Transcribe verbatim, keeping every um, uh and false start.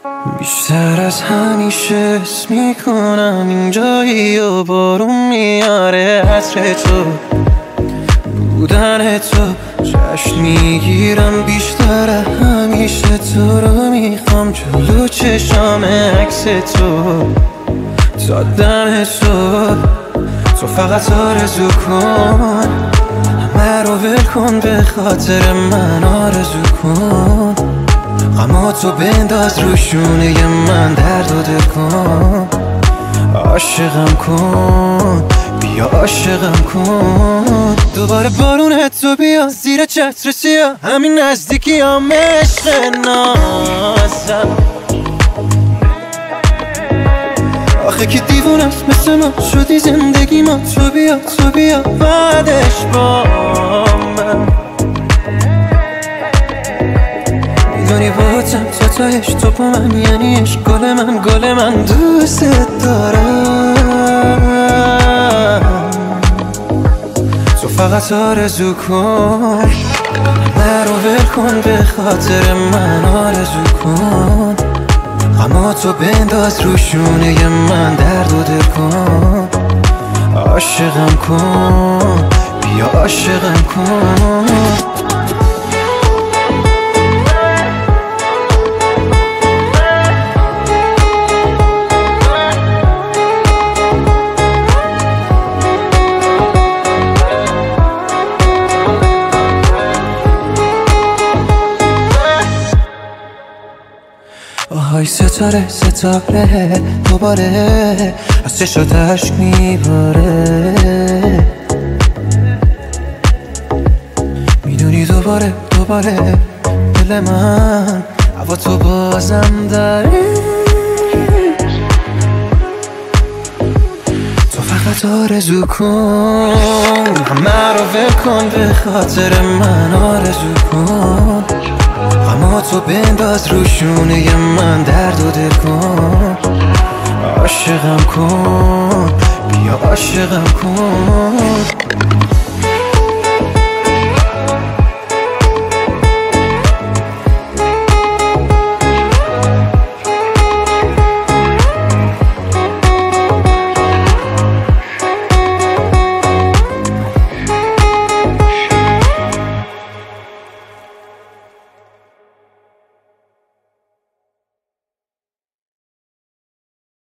بیشتر از همیشه حس میکنم اینجایی و بارون میاره عطر تو بودن تو جشن میگیرم بیشتر همیشه تو رو میخوام جلو چشام عکس تو تا دم تو تو فقط آرزو کن همه رو ول کن به خاطر من آرزو کن غماتو بنداز رو شونه من درد و دل کن عاشقم کن بیا عاشقم کن دوباره بارون تو بیا زیر چتر سیاه همین نزدیکی هم عشق نازم آخه که دیوونست مثل ما شدی زندگی ما تو بیا تو بیا بعدش با من میدونی باتم تا تایش تو با من یعنی عشق گل من گل من دوست دارم تو فقط آرزو کن همه رو ول کن به خاطر من آرزو کن غماتو بنداز رو شونه من درد و دل کن عاشقم کن بیا عاشقم کن آهای ستاره ستاره دوباره از چشات عشق میباره میدونی دوباره دوباره دل من هوا تو بازم داره تو فقط آرزو کن همه رو ول کن به خاطر من آرزو کن غماتو بنداز رو شونه من درد و دل کن عاشقم کن بیا عاشقم کن